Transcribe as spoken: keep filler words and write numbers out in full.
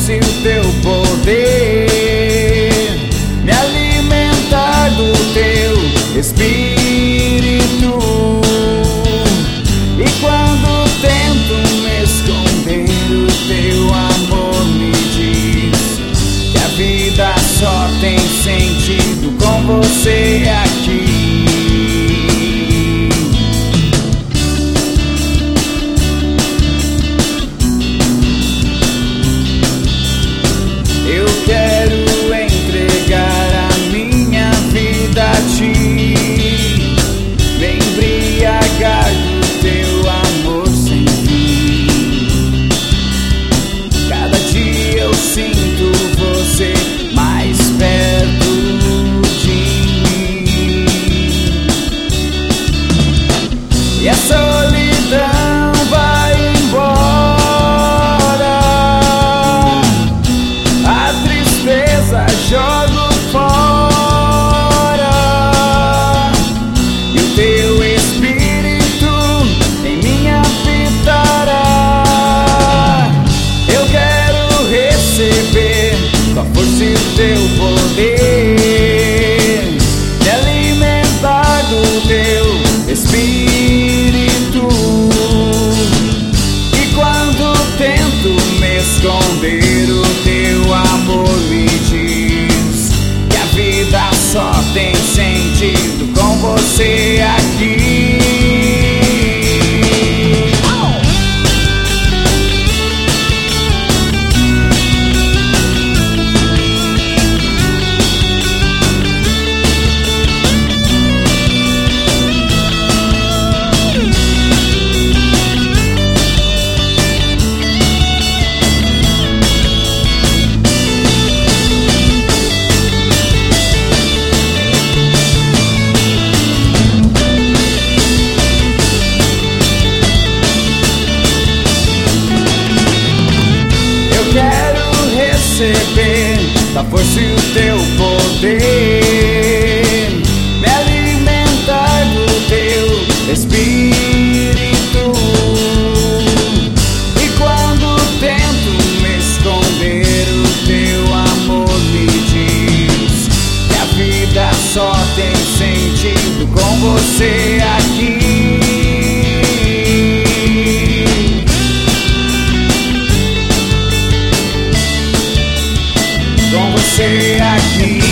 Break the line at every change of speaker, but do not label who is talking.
força e o teu poder, me alimentar do teu Espírito. E quando tento me esconder, o teu amor me diz que a vida só tem sentido com você aqui. Eu quero entregar a minha vida a ti, me embriagar do teu amor sem fim. Cada dia eu sinto você mais perto de mim, e a solidão vai embora, a tristeza jogo fora, e o teu Espírito em mim habitará. Eu quero receber tua força e o teu poder, me alimentar do teu Espírito. E quando tento me esconder, o teu amor me diz que a vida só tem sentido com você aqui. Quero receber da força e o teu poder, me alimentar do teu Espírito. E quando tento me esconder, o teu amor me diz que a vida só tem sentido com você aqui. Com você aqui.